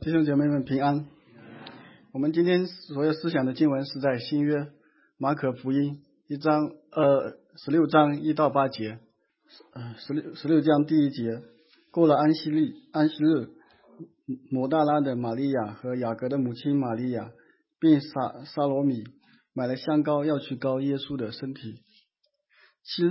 弟兄姐妹们平安。我们今天所有思想的经文是在新约马可福音16章1到8节。16章第1节，过了安息日，抹大拉的玛利亚和雅各的母亲玛利亚，并撒罗米买了香膏，要去膏耶稣的身体。七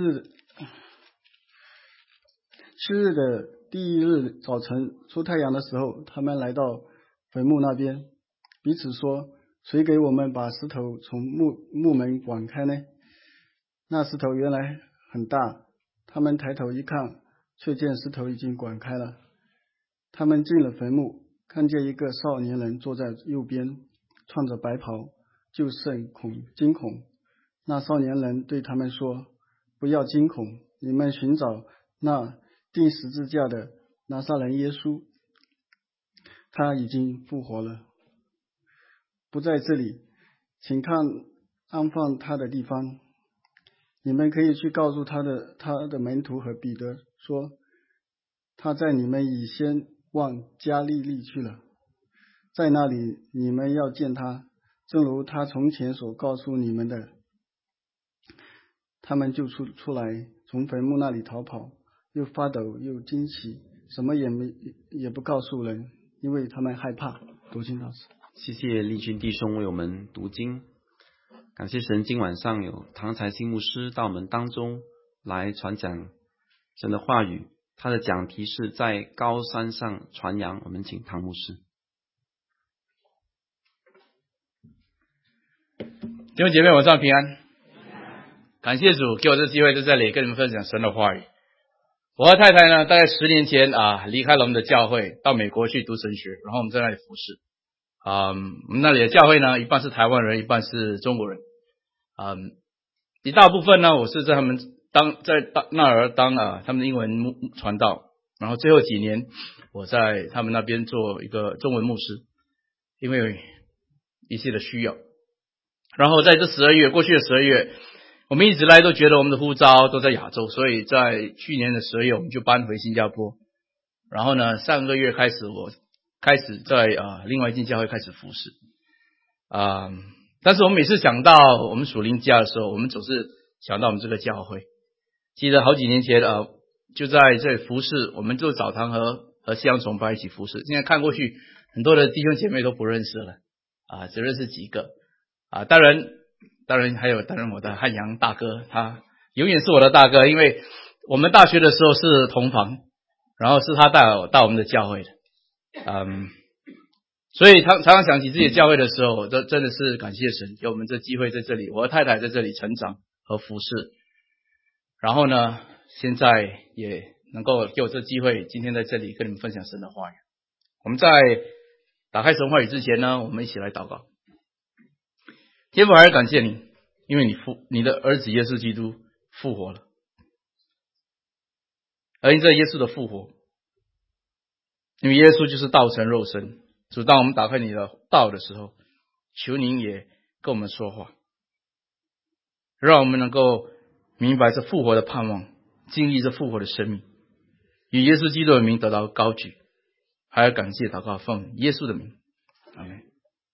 日的第一日早晨出太阳的时候，他们来到坟墓那边，彼此说：谁给我们把石头从墓门滚开呢？那石头原来很大，他们抬头一看，却见石头已经滚开了。他们进了坟墓，看见一个少年人坐在右边，穿着白袍，就甚惊恐。那少年人对他们说：不要惊恐，你们寻找那钉十字架的拿撒勒耶稣，他已经复活了，不在这里，请看安放他的地方。你们可以去告诉他的门徒和彼得说，他在你们以先往加利利去了，在那里你们要见他，正如他从前所告诉你们的。他们就出来，从坟墓那里逃跑，又发抖又惊奇，什么也不告诉人，因为他们害怕。读经老师， 谢谢立军弟兄为我们读经，感谢神，今晚上有唐才新牧师到我们当中来传讲神的话语，他的讲题是在高山上传扬。我们请唐牧师。 弟兄姐妹晚上平安，感谢主给我这个机会在这里跟你们分享神的话语。我和太太呢，大概10年前离开了我们的教会，到美国去读神学，然后我们在那里服侍。我们那里的教会呢，一半是台湾人，一半是中国人。一大部分呢，我是在他们在那儿当他们的英文传道，然后最后几年我在他们那边做一个中文牧师，因为一些的需要。然后在这过去的12月，我们一直来都觉得我们的呼召都在亚洲，所以在去年的12月我们就搬回新加坡。然后呢，上个月开始我开始在另外一间教会开始服侍。但是我们每次想到我们属灵家的时候，我们总是想到我们这个教会。记得好几年前就在这里服侍，我们做早堂和西洋崇拜一起服侍。现在看过去，很多的弟兄姐妹都不认识了只认识几个当然还有我的汉阳大哥，他永远是我的大哥，因为我们大学的时候是同房，然后是他带我到我们的教会的。所以常常想起自己的教会的时候，真的是感谢神给我们这机会在这里，我和太太在这里成长和服侍。然后呢，现在也能够给我这机会，今天在这里跟你们分享神的话语。我们在打开神话语之前呢，我们一起来祷告。天父，还是感谢你，因为你的儿子耶稣基督复活了，而因这耶稣的复活，因为耶稣就是道成肉身。主，当我们打开你的道的时候，求您也跟我们说话，让我们能够明白这复活的盼望，经历这复活的生命，以耶稣基督的名得到高举。还要感谢祷告奉耶稣的名，阿们。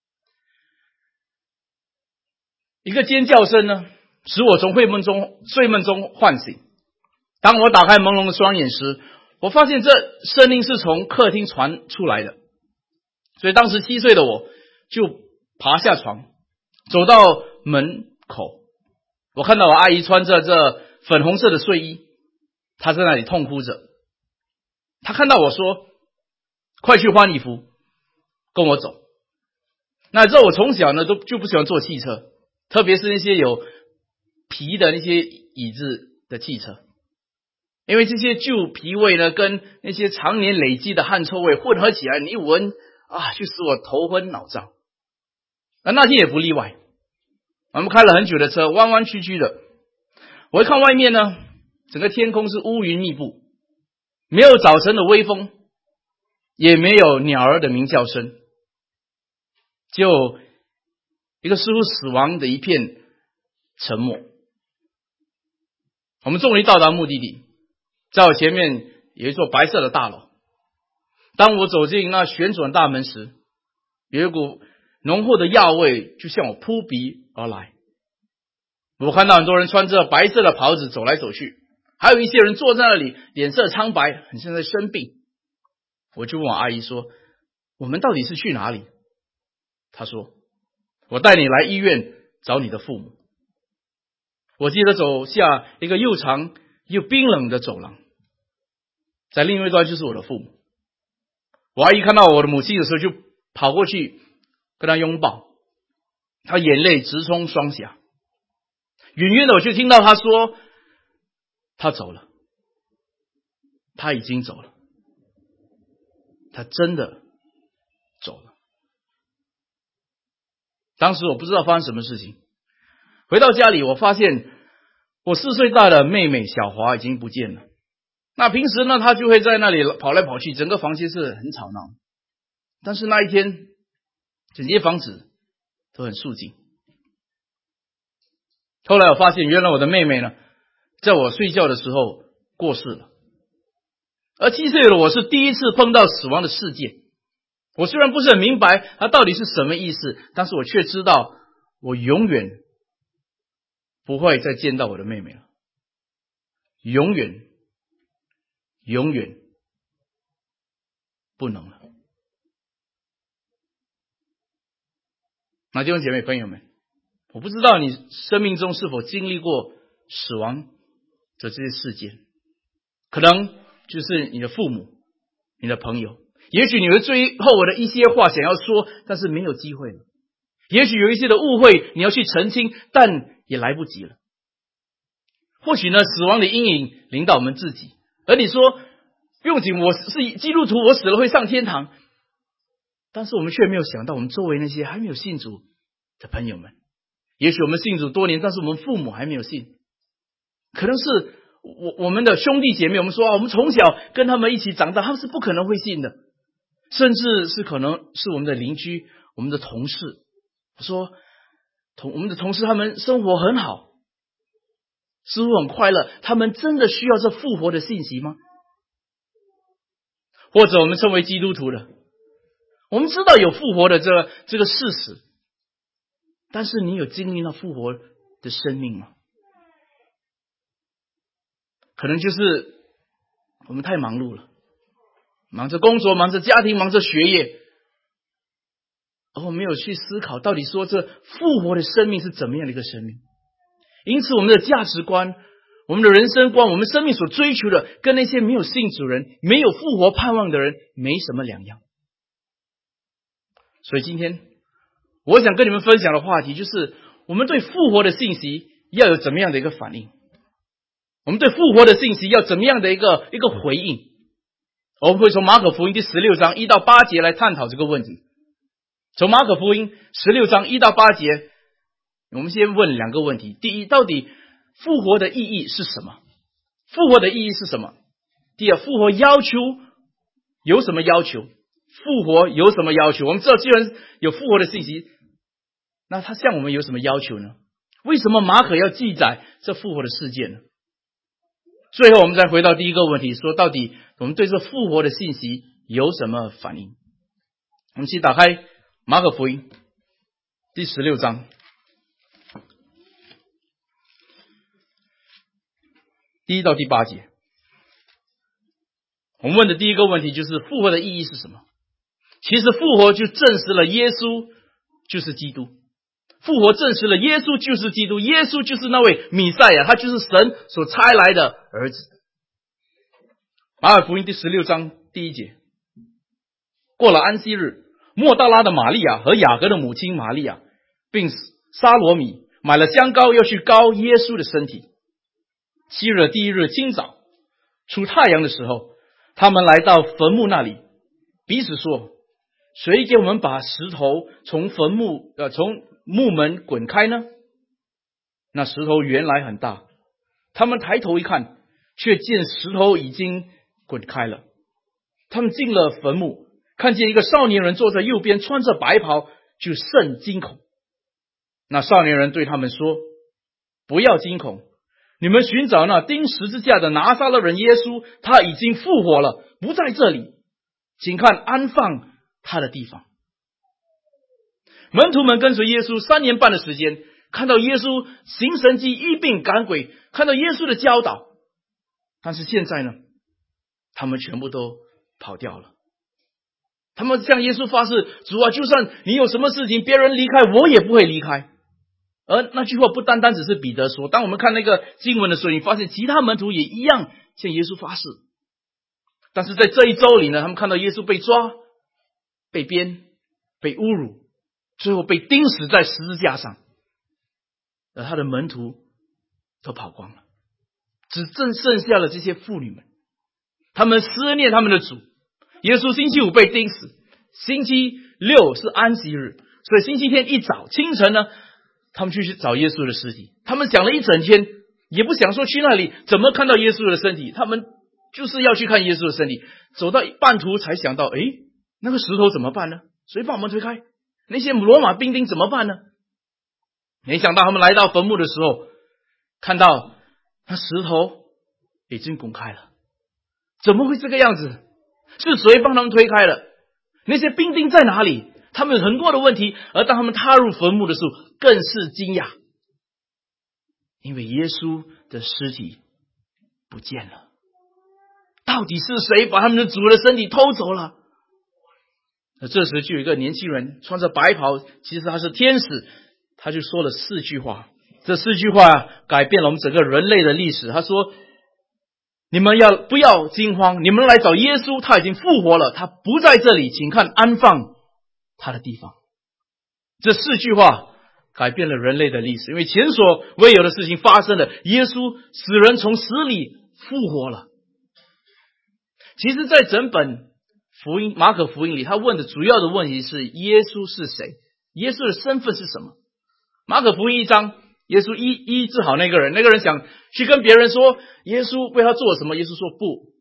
一个尖叫声呢，使我从睡梦中唤醒。当我打开朦胧的双眼时，我发现这声音是从客厅传出来的。所以当时7岁的我就爬下床，走到门口，我看到我阿姨穿着这粉红色的睡衣，她在那里痛哭着。她看到我说：快去换衣服，跟我走。那知道我从小呢就不喜欢坐汽车，特别是那些有皮的那些椅子的汽车，因为这些旧皮味呢跟那些常年累积的汗臭味混合起来，你一闻就使我头昏脑胀。那天也不例外，我们开了很久的车，弯弯曲曲的。我一看外面呢，整个天空是乌云密布，没有早晨的微风，也没有鸟儿的鸣叫声，就一个似乎死亡的一片沉默。我们终于到达目的地，在我前面有一座白色的大楼， 当我走进那旋转大门时，有一股浓厚的药味就向我扑鼻而来。我看到很多人穿着白色的袍子走来走去，还有一些人坐在那里，脸色苍白，很像在生病。我就问我阿姨说，我们到底是去哪里？她说，我带你来医院找你的父母。我记得走下一个又长又冰冷的走廊，在另一端就是我的父母。我阿姨看到我的母亲的时候，就跑过去跟她拥抱，她眼泪直冲双颊。远远的我就听到她说，她走了，她已经走了，她真的走了。当时我不知道发生什么事情，回到家里，我发现我4岁大的妹妹小华已经不见了。那平时呢，她就会在那里跑来跑去，整个房间是很吵闹。但是那一天，整间房子都很肃静。后来我发现，原来我的妹妹呢，在我睡觉的时候过世了。而7岁的我是第一次碰到死亡的事件。我虽然不是很明白它到底是什么意思，但是我却知道我永远不会再见到我的妹妹了，永远不能了。那弟兄姐妹朋友们，我不知道你生命中是否经历过死亡的这些事件，可能就是你的父母、你的朋友，也许你有最后的一些话想要说，但是没有机会了。也许有一些的误会你要去澄清，但也来不及了。或许呢，死亡的阴影临到我们自己，而你说，用紧我是基督徒，我死了会上天堂，但是我们却没有想到我们周围那些还没有信主的朋友们。也许我们信主多年，但是我们父母还没有信，可能是我们的兄弟姐妹，我们说我们从小跟他们一起长大，他们是不可能会信的，甚至是可能是我们的邻居、我们的同事，说我们的同事他们生活很好，似乎很快乐，他们真的需要这复活的信息吗？或者我们称为基督徒的，我们知道有复活的这个事实，但是你有经历那复活的生命吗？可能就是我们太忙碌了，忙着工作，忙着家庭，忙着学业，而我没有去思考到底说这复活的生命是怎么样的一个生命。因此我们的价值观、我们的人生观、我们生命所追求的，跟那些没有信主人、没有复活盼望的人没什么两样。所以今天我想跟你们分享的话题就是，我们对复活的信息要有怎么样的一个反应，我们对复活的信息要怎么样的一个回应。我们会从马可福音第16章1到8节来探讨这个问题。从马可福音16章1到8节，我们先问2个问题。第一，到底复活的意义是什么？复活的意义是什么？第二，复活要求有什么要求？复活有什么要求？我们知道既然有复活的信息，那他向我们有什么要求呢？为什么马可要记载这复活的事件呢？最后我们再回到第一个问题，说到底我们对这复活的信息有什么反应？我们先打开马可福音第16章1到第8节。我们问的第一个问题就是复活的意义是什么？其实复活就证实了耶稣就是基督，复活证实了耶稣就是基督，耶稣就是那位弥赛亚，他就是神所差来的儿子。马可福音第16章第1节，过了安息日，莫大拉的玛利亚和雅各的母亲玛利亚并沙罗米买了香膏，要去膏耶稣的身体。7日第1日清早，出太阳的时候，他们来到坟墓那里，彼此说，谁给我们把石头从墓门滚开呢？那石头原来很大，他们抬头一看，却见石头已经滚开了。他们进了坟墓，看见一个少年人坐在右边，穿着白袍，就甚惊恐。那少年人对他们说，不要惊恐，你们寻找那钉十字架的拿撒勒人耶稣，他已经复活了，不在这里。 请看安放他的地方。门徒们跟随耶稣3年半的时间，看到耶稣行神迹、医病赶鬼，看到耶稣的教导，但是现在呢，他们全部都跑掉了。他们向耶稣发誓，主啊，就算你有什么事情，别人离开我也不会离开。而那句话不单单只是彼得说，当我们看那个经文的时候，你发现其他门徒也一样向耶稣发誓。但是在这一周里呢，他们看到耶稣被抓、被鞭、被侮辱，最后被钉死在十字架上，而他的门徒都跑光了，只剩下了这些妇女们，他们思念他们的主。耶稣星期五被钉死，星期六是安息日，所以星期天一早清晨呢，他们去找耶稣的尸体。他们想了一整天，也不想说去那里怎么看到耶稣的身体，他们就是要去看耶稣的身体。走到半途才想到，那个石头怎么办呢？谁帮我们推开？那些罗马兵丁怎么办呢？没想到他们来到坟墓的时候，看到那石头已经滚开了。怎么会这个样子？是谁帮他们推开了？那些兵丁在哪里？他们有很多的问题，而当他们踏入坟墓的时候，更是惊讶，因为耶稣的尸体不见了。到底是谁把他们的主的身体偷走了？那这时就有一个年轻人穿着白袍，其实他是天使，他就说了4句话。这4句话改变了我们整个人类的历史。他说，你们不要惊慌，你们来找耶稣，他已经复活了，他不在这里，请看安放他的地方。这4句话改变了人类的历史，因为前所未有的事情发生了，耶稣死人从死里复活了。其实在整本福音马可福音里，他问的主要的问题是耶稣是谁，耶稣的身份是什么。马可福音1章，耶稣医治好那个人，那个人想去跟别人说耶稣为他做了什么，耶稣说不，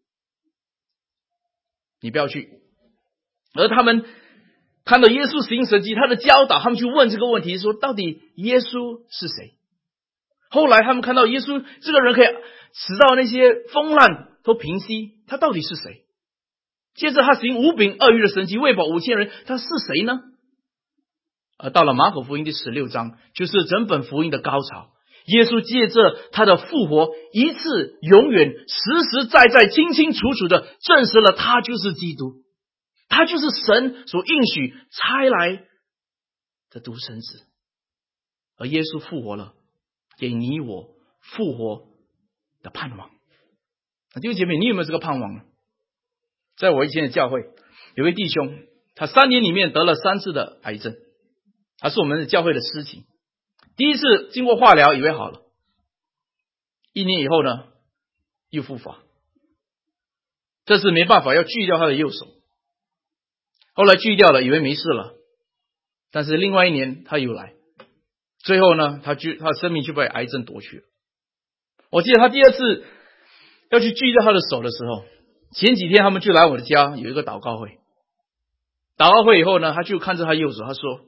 你不要去。而他们看到耶稣行神迹，他的教导，他们去问这个问题，说到底耶稣是谁。后来他们看到耶稣这个人可以使到那些风浪都平息，他到底是谁？接着他行5饼2鱼的神迹，喂饱5000人，他是谁呢？而到了马可福音第16章，就是整本福音的高潮。耶稣借着他的复活，一次永远实实在在清清楚楚的证实了他就是基督，他就是神所应许差来的独生子。而耶稣复活了，给你我复活的盼望。弟兄姐妹，你有没有这个盼望呢？在我以前的教会，有位弟兄，他3年里面得了3次的癌症，他是我们的教会的司琴。第一次经过化疗以为好了，1年以后呢又复发，这次没办法要锯掉他的右手，后来锯掉了以为没事了，但是另外1年他又来，最后呢他的生命就被癌症夺去了。我记得他第2次要去锯掉他的手的时候，前几天他们就来我的家有一个祷告会，祷告会以后呢，他就看着他右手，他说，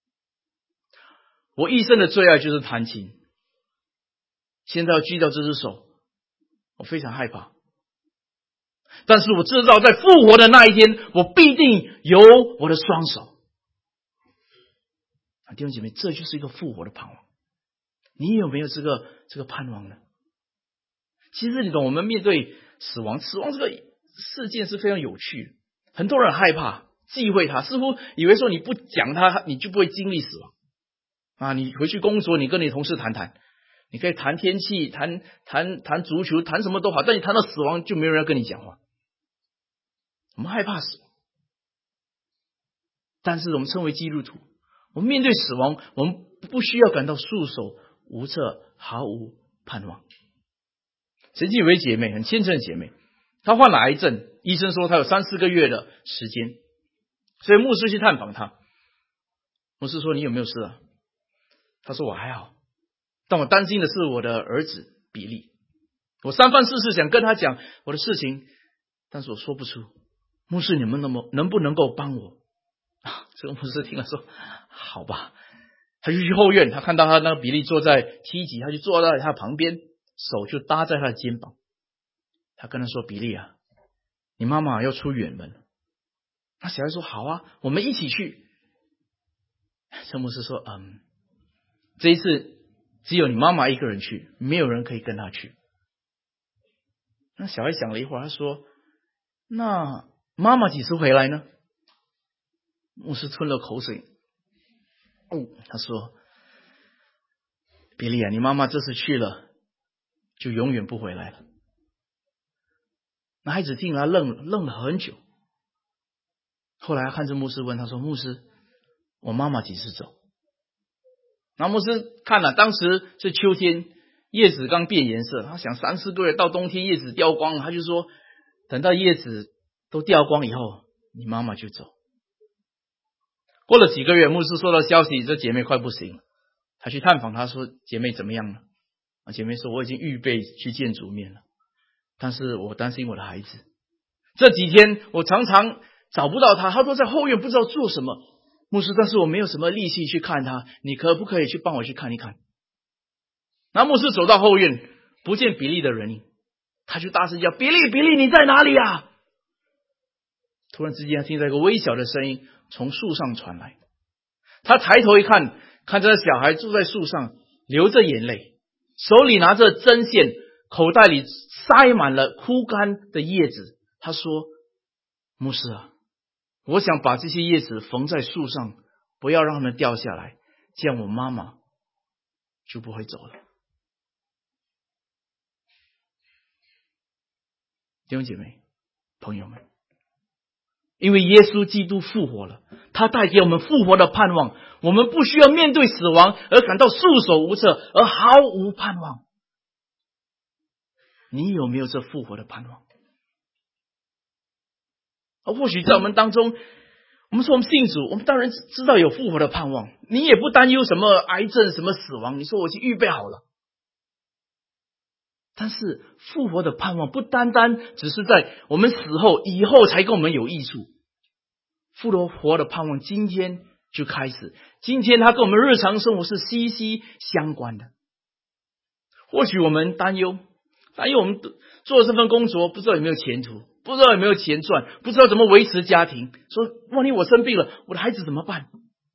我一生的最爱就是弹琴，现在要锯掉这只手，我非常害怕，但是我知道在复活的那一天，我必定有我的双手。弟兄姐妹，这就是一个复活的盼望。你有没有这个盼望呢？其实你懂，我们面对死亡这个事件是非常有趣的，很多人害怕忌讳它，似乎以为说你不讲它你就不会经历死亡啊！你回去工作，你跟你同事谈，你可以谈天气，谈足球，谈什么都好，但你谈到死亡就没有人要跟你讲话。我们害怕死亡，但是我们称为基督徒，我们面对死亡，我们不需要感到束手无策，毫无盼望。曾经有位姐妹，很虔诚的姐妹，她患了癌症，医生说她有3-4个月的时间，所以牧师去探访她。牧师说，你有没有事啊？她说，我还好，但我担心的是我的儿子比利，我3番4次想跟他讲我的事情，但是我说不出。牧师，你们能不能够帮我这个牧师听了说，好吧。他就去后院，他看到他那个比利坐在梯级，他就坐在他旁边，手就搭在他的肩膀。他跟他说，比利啊，你妈妈要出远门， 那小孩说好啊，我们一起去。陈牧师说这一次只有你妈妈一个人去，没有人可以跟她去。那小孩想了一会儿，他说那妈妈几时回来呢？牧师吞了口水，他说比利啊，你妈妈这次去了就永远不回来了。那孩子听了愣了很久，后来看着牧师问他说，牧师，我妈妈几时走？那牧师看了，当时是秋天，叶子刚变颜色，他想3-4个月到冬天叶子掉光了，他就说等到叶子都掉光以后，你妈妈就走。过了几个月，牧师收到消息，这姐妹快不行了，他去探访，他说姐妹怎么样了？姐妹说我已经预备去见主面了，但是我担心我的孩子，这几天我常常找不到他，他都在后院不知道做什么。牧师，但是我没有什么力气去看他，你可不可以去帮我去看一看？那牧师走到后院，不见比利的人影，他就大声叫，比利，比利，你在哪里啊？突然之间听到一个微小的声音从树上传来，他抬头一看，看着小孩坐在树上流着眼泪，手里拿着针线，口袋里塞满了枯干的叶子。他说，牧师啊，我想把这些叶子缝在树上，不要让它们掉下来，这样我妈妈就不会走了。弟兄姐妹朋友们，因为耶稣基督复活了，他带给我们复活的盼望，我们不需要面对死亡而感到束手无策，而毫无盼望。你有没有这复活的盼望？而或许在我们当中，我们说我们信主，我们当然知道有复活的盼望，你也不担忧什么癌症什么死亡，你说我已经预备好了。但是复活的盼望不单单只是在我们死后以后才跟我们有益处，复活的盼望今天就开始，今天它跟我们日常生活是息息相关的。或许我们担忧我们做这份工作不知道有没有前途，不知道有没有钱赚，不知道怎么维持家庭，说万一我生病了，我的孩子怎么办？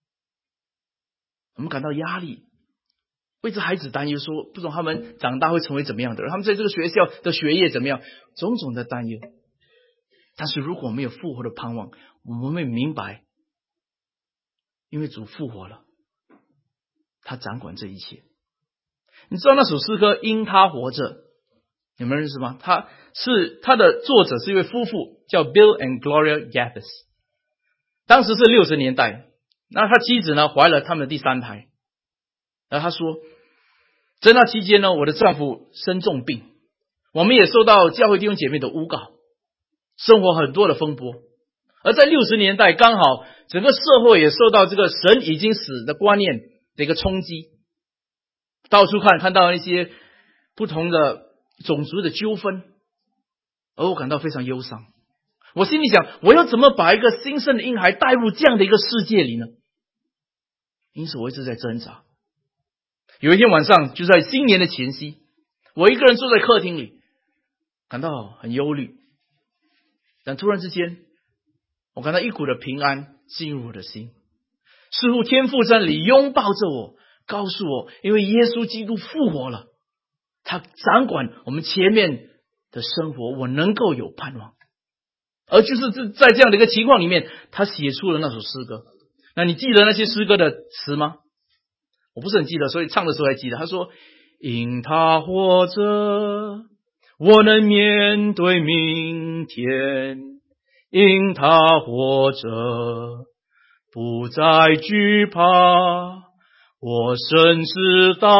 我们感到压力，为这孩子担忧，说不知道他们长大会成为怎么样的人，他们在这个学校的学业怎么样，种种的担忧。但是如果没有复活的盼望，我们会明白，因为主复活了，他掌管这一切。你知道那首诗歌因他活着，有没有认识吗？他的作者是一位夫妇，叫 Bill and Gloria Gathis。 当时是60年代，那他妻子呢怀了他们的第3胎，然后他说，在那期间呢，我的丈夫生重病，我们也受到教会弟兄姐妹的诬告，生活很多的风波。而在60年代，刚好整个社会也受到这个神已经死的观念的一个冲击，到处看到一些不同的种族的纠纷，而我感到非常忧伤。我心里想，我要怎么把一个新生的婴孩带入这样的一个世界里呢？因此我一直在挣扎。有一天晚上，就在新年的前夕，我一个人坐在客厅里，感到很忧虑，但突然之间，我感到一股的平安进入我的心，似乎天父真理拥抱着我，告诉我，因为耶稣基督复活了，他掌管我们前面的生活，我能够有盼望。而就是在这样的一个情况里面，他写出了那首诗歌。那你记得那些诗歌的词吗？我不是很记得，所以唱的时候还记得。他说，因他活着，我能面对明天，因他活着，不再惧怕，我深知道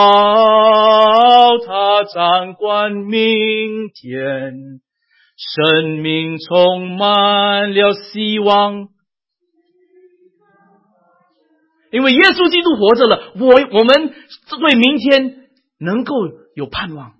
他掌管明天，生命充满了希望。因为耶稣基督活着了，我们对明天能够有盼望。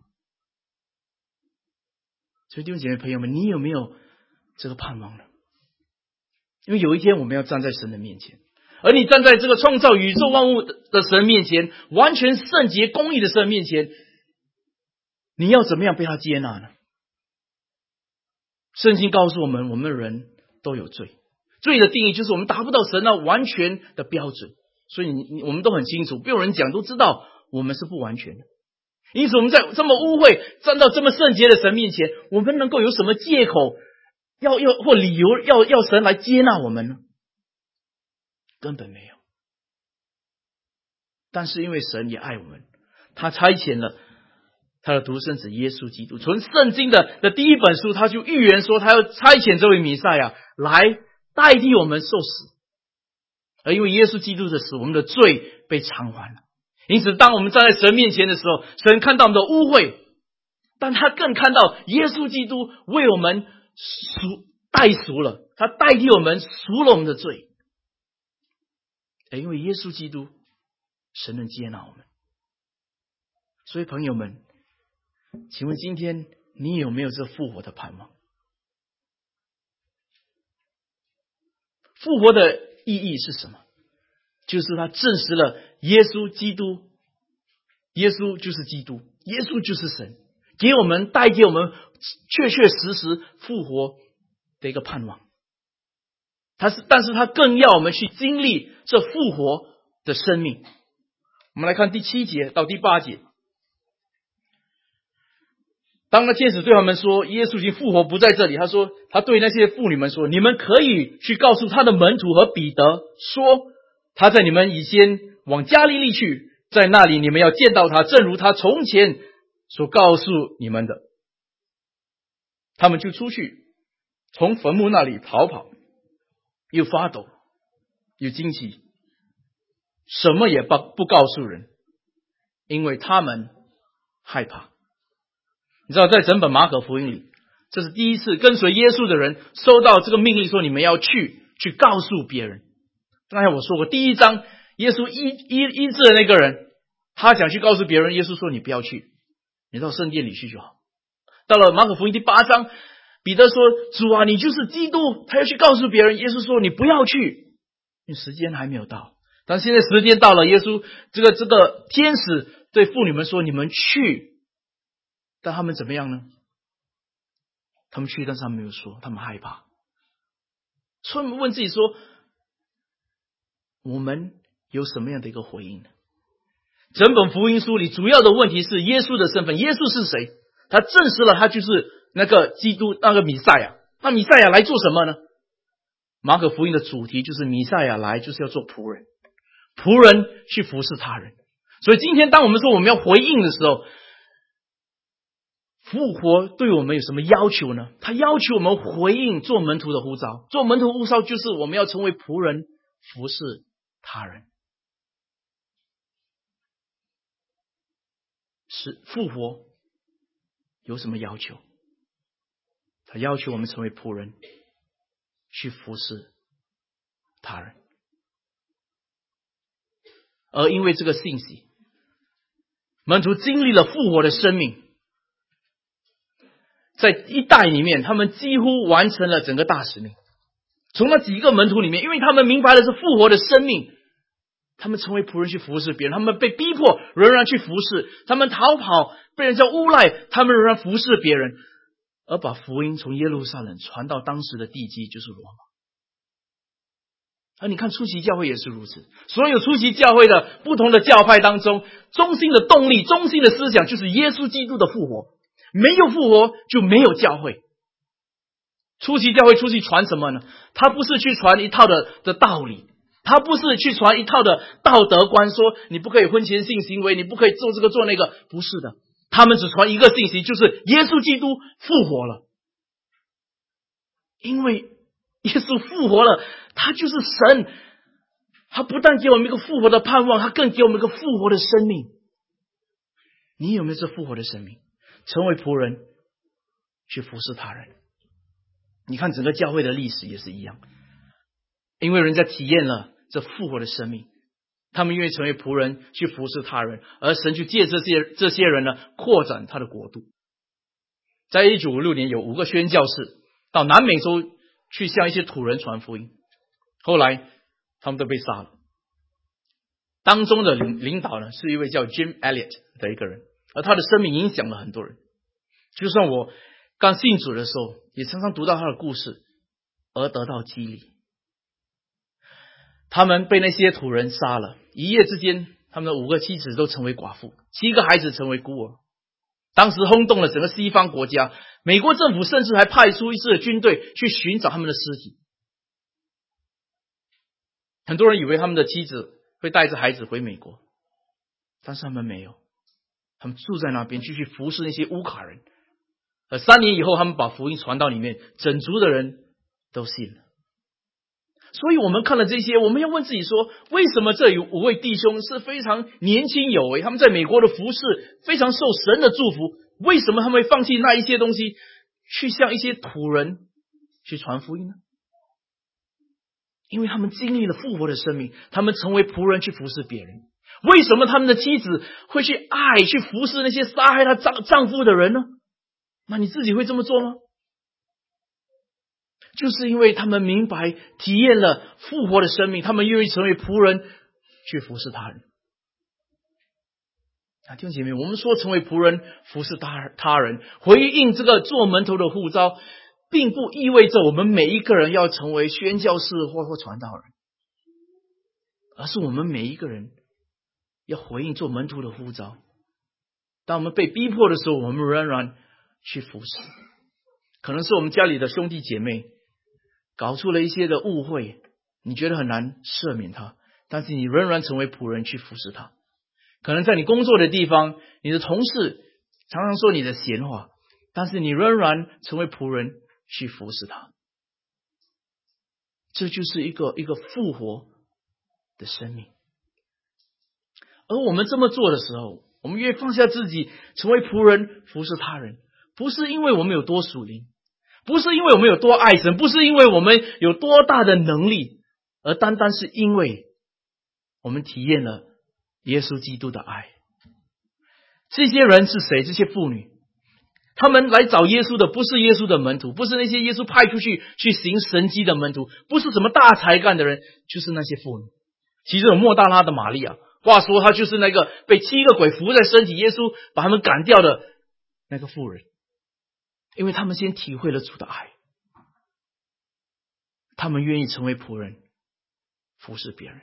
所以弟兄姐妹朋友们，你有没有这个盼望呢？因为有一天我们要站在神的面前，而你站在这个创造宇宙万物的神面前，完全圣洁公义的神面前，你要怎么样被他接纳呢？圣经告诉我们，我们人都有罪， 罪的定义就是我们达不到神那完全的标准，所以我们都很清楚，不用人讲都知道我们是不完全的。因此我们在这么污秽站到这么圣洁的神面前，我们能够有什么借口或理由要神来接纳我们呢？根本没有。但是因为神也爱我们，他差遣了他的独生子耶稣基督，从圣经的第一本书他就预言说他要差遣这位弥赛亚来代替我们受死，而因为耶稣基督的死，我们的罪被偿还了。因此当我们站在神面前的时候，神看到我们的污秽，但他更看到耶稣基督为我们代赎了，他代替我们赎了我们的罪。因为耶稣基督，神能接纳我们。所以朋友们，请问今天你有没有这复活的盼望？复活的意义是什么？就是他证实了耶稣基督，耶稣就是基督，耶稣就是神，带给我们确确实实复活的一个盼望。但是他更要我们去经历这复活的生命。我们来看第7节到第8节。当那天使对他们说耶稣已经复活不在这里，他对那些妇女们说，你们可以去告诉他的门徒和彼得说，他在你们以前往加利利去，在那里你们要见到他，正如他从前所告诉你们的。他们就出去，从坟墓那里逃跑，又发抖，又惊奇，什么也不告诉人，因为他们害怕。你知道在整本马可福音里，这是第一次跟随耶稣的人收到这个命令，说你们要去告诉别人。刚才我说过，第1章耶稣医治的那个人，他想去告诉别人，耶稣说你不要去，你到圣殿里去就好。到了马可福音第8章，彼得说主啊，你就是基督，他要去告诉别人，耶稣说你不要去，因为时间还没有到。但现在时间到了，耶稣这个天使对妇女们说你们去，但他们怎么样呢？他们去，但是他们没有说，他们害怕。所以我们问自己说，我们有什么样的一个回应呢？整本福音书里主要的问题是耶稣的身份，耶稣是谁？他证实了他就是那个基督，那个弥赛亚。那弥赛亚来做什么呢？马可福音的主题就是弥赛亚来就是要做仆人，仆人去服侍他人。所以今天当我们说我们要回应的时候，复活对我们有什么要求呢？他要求我们回应做门徒的呼召。做门徒的呼召就是我们要成为仆人，服侍他人。是复活有什么要求？他要求我们成为仆人，去服侍他人。而因为这个信息，门徒经历了复活的生命，在一代里面他们几乎完成了整个大使命。从那几个门徒里面，因为他们明白的是复活的生命，他们成为仆人去服侍别人，他们被逼迫仍然去服侍，他们逃跑被人家诬赖，他们仍然服侍别人，而把福音从耶路撒冷传到当时的地基，就是罗马。而你看初期教会也是如此，所有初期教会的不同的教派当中，中心的动力，中心的思想就是耶稣基督的复活。没有复活就没有教会。初期教会出去传什么呢？他不是去传一套的道理，他不是去传一套的道德观，说你不可以婚前性行为，你不可以做这个做那个，不是的。他们只传一个信息，就是耶稣基督复活了。因为耶稣复活了，他就是神，他不但给我们一个复活的盼望，他更给我们一个复活的生命。你有没有这复活的生命？成为仆人，去服侍他人。你看整个教会的历史也是一样，因为人家体验了这复活的生命，他们愿意成为仆人去服侍他人，而神去借这些人呢，扩展他的国度。在1956年有5个宣教士到南美洲去向一些土人传福音，后来他们都被杀了。当中的领导呢，是一位叫 Jim Elliot 的一个人，而他的生命影响了很多人。就算我刚信主的时候，也常常读到他的故事而得到激励。 他们被那些土人杀了，一夜之间他们的5个妻子都成为寡妇，7个孩子成为孤儿。当时轰动了整个西方国家，美国政府甚至还派出一支军队去寻找他们的尸体。很多人以为他们的妻子会带着孩子回美国，但是他们没有，他们住在那边继续服侍那些乌卡人。而3年以后，他们把福音传到里面，整族的人都信了。所以我们看了这些，我们要问自己说，为什么这5位弟兄是非常年轻有为，他们在美国的服侍非常受神的祝福，为什么他们会放弃那一些东西，去向一些土人去传福音呢？因为他们经历了复活的生命，他们成为仆人去服侍别人。为什么他们的妻子会去爱去服侍那些杀害她丈夫的人呢？那你自己会这么做吗？就是因为他们明白体验了复活的生命，他们愿意成为仆人去服侍他人。弟兄姐妹，我们说成为仆人服侍他人，回应这个做门徒的呼召，并不意味着我们每一个人要成为宣教士或传道人，而是我们每一个人要回应做门徒的呼召。当我们被逼迫的时候，我们仍然去服侍。可能是我们家里的兄弟姐妹搞出了一些的误会，你觉得很难赦免他，但是你仍然成为仆人去服侍他。可能在你工作的地方，你的同事常常说你的闲话，但是你仍然成为仆人去服侍他。这就是一个复活的生命。而我们这么做的时候，我们愿意放下自己，成为仆人服侍他人，不是因为我们有多属灵，不是因为我们有多爱神，不是因为我们有多大的能力，而单单是因为我们体验了耶稣基督的爱。这些人是谁？这些妇女，他们来找耶稣的不是耶稣的门徒，不是那些耶稣派出去行神迹的门徒，不是什么大才干的人，就是那些妇女。其中有莫大拉的玛利亚，话说她就是那个被7个鬼附在身体，耶稣把他们赶掉的那个妇人。因为他们先体会了主的爱，他们愿意成为仆人服侍别人。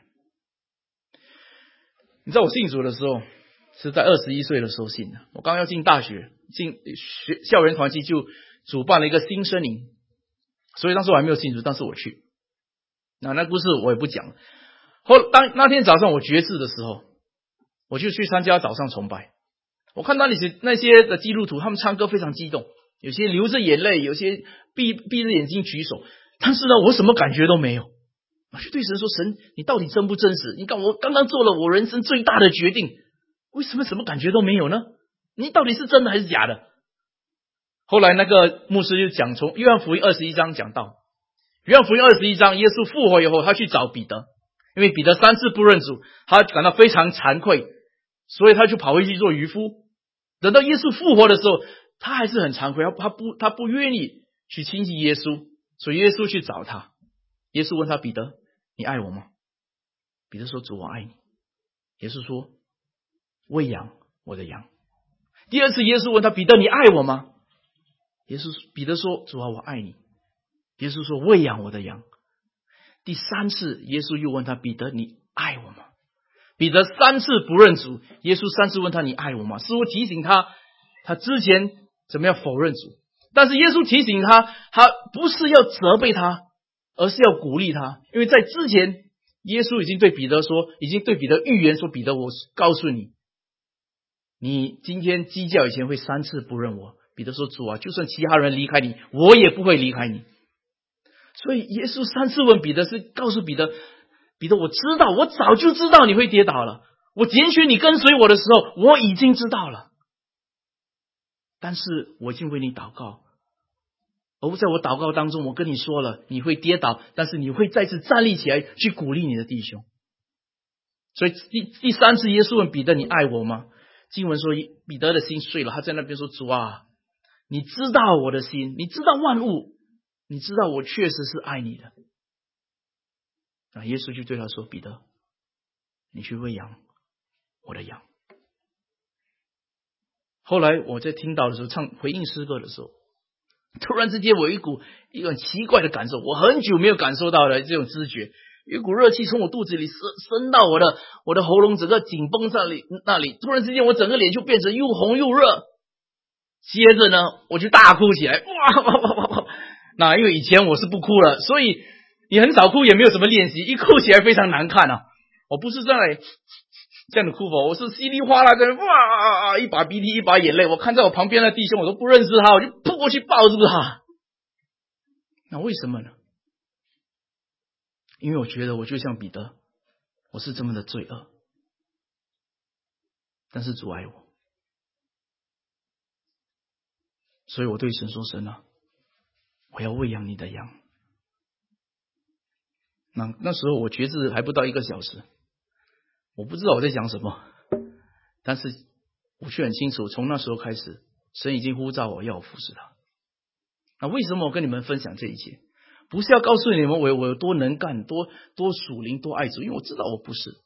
你知道我信主的时候是在21岁的时候信的，我刚要进大学，进校园团契就主办了一个新生营，所以当时我还没有信主，但是我去。那故事我也不讲。当那天早上我决志的时候，我就去参加早上崇拜。我看到那些的基督徒，他们唱歌非常激动，有些流着眼泪，有些闭着眼睛举手，但是呢，我什么感觉都没有。我就对神说，神，你到底真不真实？你看我刚刚做了我人生最大的决定，为什么什么感觉都没有呢？你到底是真的还是假的？后来那个牧师就讲，从约翰福音21章讲到，约翰福音21章，耶稣复活以后，他去找彼得，因为彼得3次不认主，他感到非常惭愧，所以他就跑回去做渔夫。等到耶稣复活的时候，他还是很惭愧，他不愿意去亲近耶稣，所以耶稣去找他。耶稣问他，彼得，你爱我吗？彼得说，主，我爱你。耶稣说，喂养我的羊。第二次耶稣问他，彼得，你爱我吗？彼得说，主啊，我爱你。耶稣说，喂养我的羊。第3次耶稣又问他，彼得，你爱我吗？彼得3次不认主，耶稣3次问他，你爱我吗？似乎提醒他之前怎么样否认主，但是耶稣提醒他不是要责备他，而是要鼓励他。因为在之前耶稣已经对彼得预言说，彼得，我告诉你，你今天鸡叫以前会3次不认我。彼得说，主啊，就算其他人离开你，我也不会离开你。所以耶稣3次问彼得，是告诉彼得，我知道，我早就知道你会跌倒了，我拣选你跟随我的时候，我已经知道了，但是我已经为你祷告，而在我祷告当中，我跟你说了，你会跌倒，但是你会再次站立起来去鼓励你的弟兄。所以第3次耶稣问彼得，你爱我吗？经文说彼得的心碎了，他在那边说，主啊，你知道我的心，你知道万物，你知道我确实是爱你的。耶稣就对他说，彼得，你去喂养我的羊。后来我在听到的时候，唱回应诗歌的时候，突然之间我有一个很奇怪的感受，我很久没有感受到的这种知觉。 有一股热气从我肚子里升到我的喉咙，整个紧绷在那里，突然之间我整个脸就变成又红又热。接着呢，我就大哭起来，哇！那因为以前我是不哭了，所以你很少哭，也没有什么练习，一哭起来非常难看啊。我不是在那里这样的哭法，我是稀里哗啦在那哇，一把鼻涕一把眼泪。我看在我旁边的弟兄，我都不认识他，我就扑过去抱住他。那为什么呢？因为我觉得我就像彼得，我是这么的罪恶，但是主爱我，所以我对神说：神啊，我要喂养你的羊。那时候我觉知还不到1个小时，我不知道我在讲什么，但是我却很清楚，从那时候开始，神已经呼召我要我服侍他。那为什么我跟你们分享这一切？不是要告诉你们我有多能干，多属灵，多爱主，因为我知道我不是。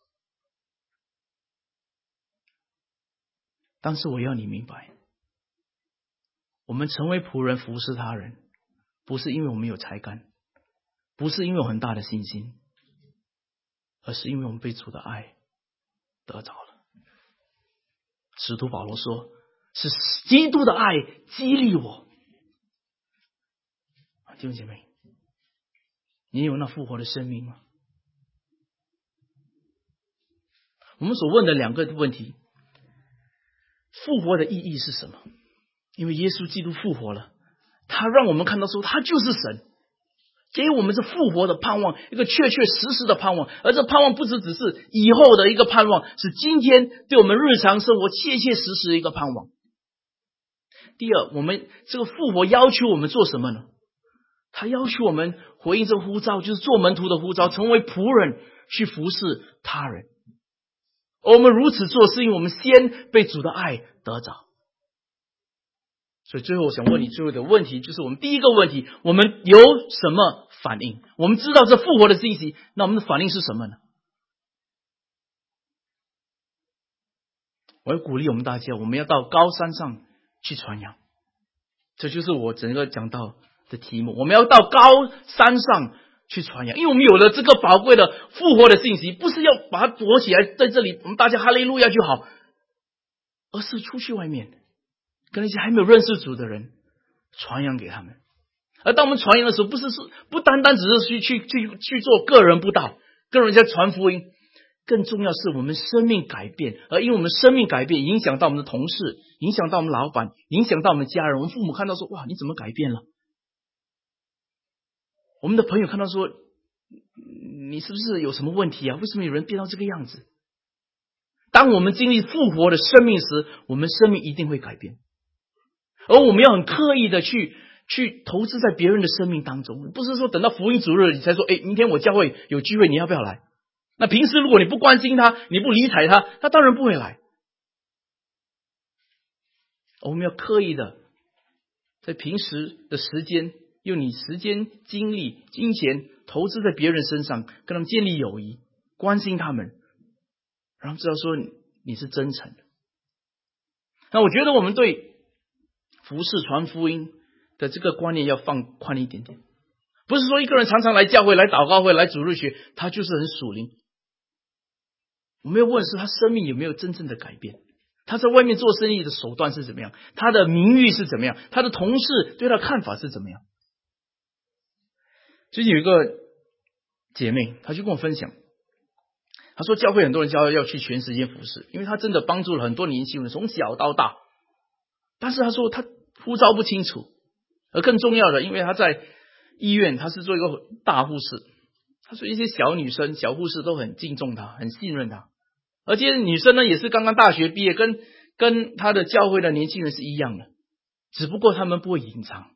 但是我要你明白，我们成为仆人服侍他人，不是因为我们有才干，不是因为有很大的信心，而是因为我们被主的爱得着了。使徒保罗说，是基督的爱激励我。弟兄姐妹，你有那复活的生命吗？我们所问的2个问题，复活的意义是什么？因为耶稣基督复活了，他让我们看到说他就是神，给我们这复活的盼望，一个确确实实的盼望。而这盼望不只是以后的一个盼望，是今天对我们日常生活切切实实的一个盼望。第二，我们这个复活要求我们做什么呢？他要求我们回应这个呼召，就是做门徒的呼召，成为仆人去服侍他人。而我们如此做，是因为我们先被主的爱得着。所以最后我想问你最后的问题，就是我们第一个问题，我们有什么反应？我们知道这复活的信息，那我们的反应是什么呢？我要鼓励我们大家，我们要到高山上去传扬。这就是我整个讲道的题目，我们要到高山上去传扬，因为我们有了这个宝贵的复活的信息，不是要把它躲起来在这里，我们大家哈利路亚就好，而是出去外面跟那些还没有认识主的人传扬给他们。而当我们传扬的时候，不单单只是去做个人布道，跟人家传福音，更重要是我们生命改变。而因为我们生命改变，影响到我们的同事，影响到我们老板，影响到我们的家人。我们父母看到说，哇，你怎么改变了？我们的朋友看到说，你是不是有什么问题啊？为什么有人变到这个样子？当我们经历复活的生命时，我们生命一定会改变。而我们要很刻意的去投资在别人的生命当中，不是说等到福音主日你才说，明天我教会有聚会，你要不要来？那平时如果你不关心他，你不理睬他，他当然不会来。我们要刻意的在平时的时间，用你时间、精力、金钱投资在别人身上，跟他们建立友谊，关心他们，让他们知道说你是真诚的。那我觉得我们对服事传福音的这个观念要放宽一点点，不是说一个人常常来教会、来祷告会、来主日学，他就是很属灵。我们要问是他生命有没有真正的改变，他在外面做生意的手段是怎么样，他的名誉是怎么样，他的同事对他的看法是怎么样。最近有一个姐妹，她就跟我分享，她说教会很多人教要去全时间服事，因为她真的帮助了很多年轻人从小到大，但是她说她呼召不清楚，而更重要的，因为她在医院，她是做一个大护士，她说一些小女生、小护士都很敬重她，很信任她，而这些女生呢也是刚刚大学毕业，跟她的教会的年轻人是一样的，只不过他们不会隐藏。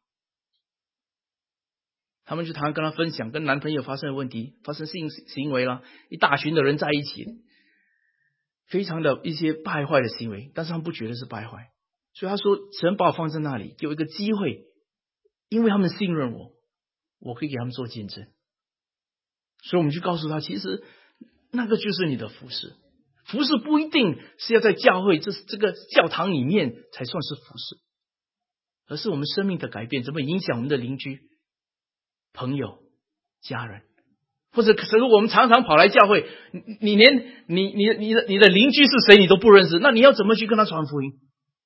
他们就常常跟他分享跟男朋友发生的问题，发生性行为啦，一大群的人在一起，非常的一些败坏的行为，但是他们不觉得是败坏。所以他说神把我放在那里，给我一个机会，因为他们信任我，我可以给他们做见证。所以我们就告诉他，其实那个就是你的服事。服事不一定是要在教会这个教堂里面才算是服事，而是我们生命的改变怎么影响我们的邻居、朋友、家人， 或者可是如果我们常常跑来教会，你连你的邻居是谁你都不认识，那你要怎么去跟他传福音？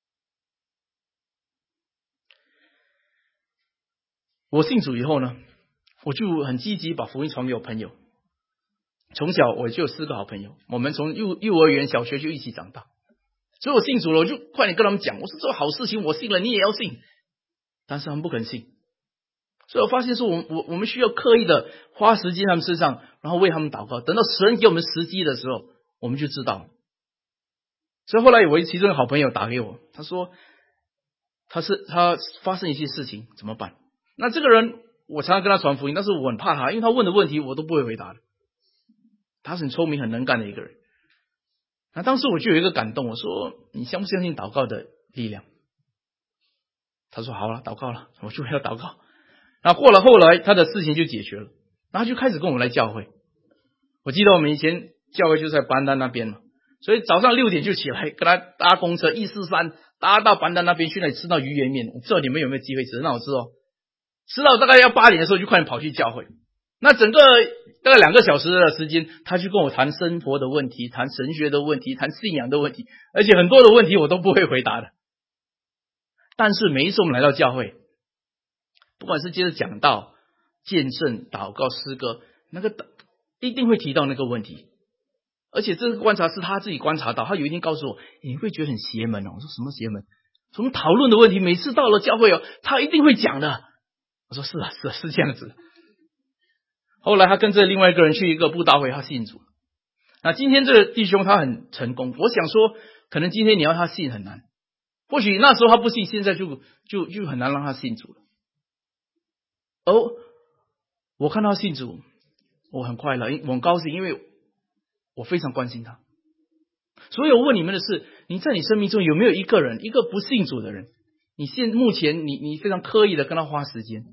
我信主以后呢，我就很积极把福音传给我朋友。从小我就有4个好朋友，我们从幼儿园、小学就一起长大，所以我信主了，我就快点跟他们讲，我说这好事情我信了，你也要信。但是他们不肯信，所以我发现说我们需要刻意的花时间在他们身上，然后为他们祷告，等到神给我们时机的时候，我们就知道了。所以后来有其中的好朋友打给我，他说他发生一些事情怎么办？那这个人我常常跟他传福音，但是我很怕他，因为他问的问题我都不会回答的。他是很聪明很能干的一个人。那当时我就有一个感动，我说你相不相信祷告的力量？他说好了，祷告了，我就要祷告。然后后来他的事情就解决了，然后他就开始跟我们来教会。我记得我们以前教会就在班丹那边嘛，所以早上6点就起来跟他搭公车143搭到班丹那边去，那里吃到鱼圆面。我不知道你们有没有机会吃，很好吃哦。吃到大概要8点的时候就快点跑去教会。那整个大概2个小时的时间，他就跟我谈生活的问题，谈神学的问题，谈信仰的问题，而且很多的问题我都不会回答的。但是每一次我们来到教会，不管是接着讲道、见证、祷告、诗歌，那个一定会提到那个问题。而且这个观察是他自己观察到，他有一天告诉我，你会觉得很邪门哦。我说什么邪门？从讨论的问题，每次到了教会哦，他一定会讲的。我说是啊，是这样子。后来他跟着另外一个人去一个布道会，他信主。那今天这个弟兄他很成功，我想说可能今天你要他信很难，或许那时候他不信，现在就很难让他信主了。而我看到信主，我很快乐，我很高兴，因为我非常关心他。所以我问你们的是，你在你生命中有没有一个人，一个不信主的人，目前你非常刻意的跟他花时间，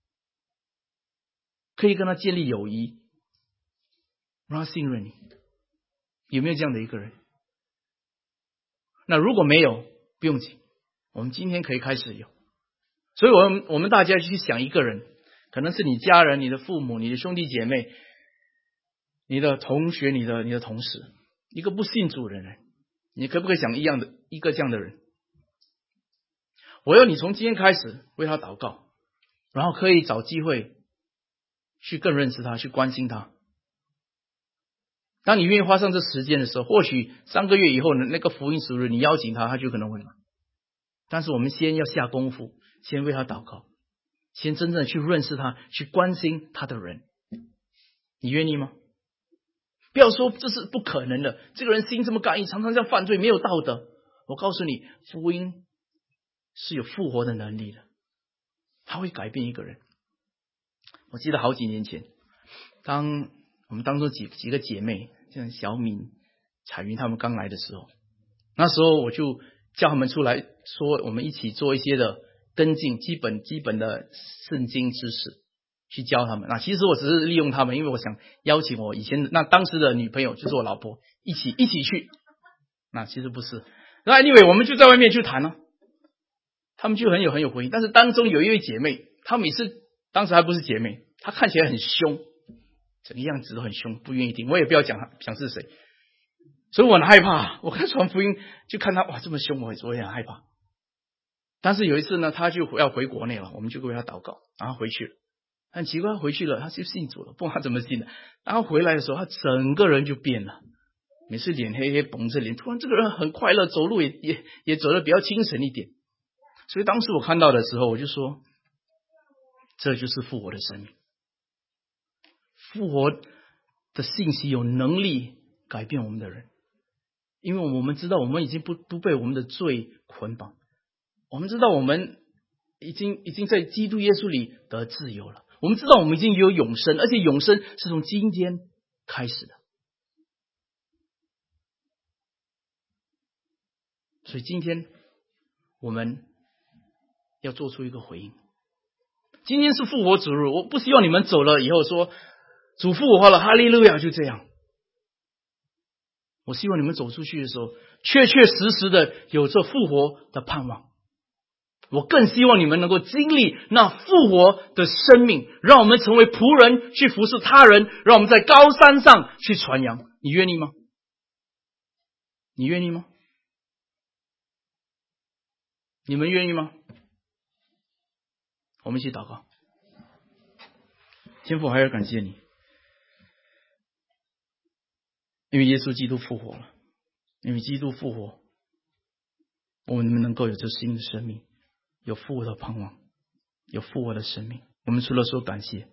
可以跟他建立友谊，让他信任你？有没有这样的一个人？那如果没有，不用紧，我们今天可以开始有。所以我们大家去想一个人，可能是你家人、你的父母、你的兄弟姐妹、你的同学、你的同事，一个不信主的人，你可不可以想一个这样的人？我要你从今天开始为他祷告，然后可以找机会去更认识他，去关心他。当你愿意花上这时间的时候，或许3个月以后呢，那个福音主日你邀请他，他就可能会来。但是我们先要下功夫，先为他祷告，先真正的去认识他，去关心他的人。你愿意吗？不要说这是不可能的，这个人心这么刚硬，常常这样犯罪，没有道德。我告诉你，福音是有复活的能力的，他会改变一个人。我记得好几年前，当我们当中几个姐妹，像小敏、彩云他们刚来的时候，那时候我就叫他们出来说，我们一起做一些的跟进，基本的圣经知识，去教他们。那其实我只是利用他们，因为我想邀请我以前当时的女朋友，就是我老婆，一起去。那其实不是。那anyway，我们就在外面去谈了，他们就很有回应。但是当中有一位姐妹，她每次当时还不是姐妹，她看起来很凶，整个样子都很凶，不愿意听。我也不要讲是谁，所以我很害怕。我跟他传福音，就看他哇这么凶，我也很害怕。但是有一次呢，他就要回国内了，我们就为他祷告，然后回去了。很奇怪，他回去了，他就信主了，不知道他怎么信的。然后回来的时候，他整个人就变了，每次脸黑黑绷着脸，突然这个人很快乐，走路也走得比较清晨一点。所以当时我看到的时候，我就说，这就是复活的生命。复活的信息有能力改变我们的人，因为我们知道我们已经不被我们的罪捆绑，我们知道我们已经在基督耶稣里得自由了，我们知道我们已经有永生，而且永生是从今天开始的。所以今天我们要做出一个回应。今天是复活主日，我不希望你们走了以后说主复活了，哈利路亚，就这样。我希望你们走出去的时候，确确实实的有着复活的盼望， 我更希望你们能够经历那复活的生命，让我们成为仆人去服侍他人，让我们在高山上去传扬。你愿意吗？你愿意吗？你们愿意吗？我们一起祷告。天父，还要感谢你，因为耶稣基督复活了，因为基督复活，我们能够有这新的生命，有复活的盼望，有复活的生命。我们除了说感谢，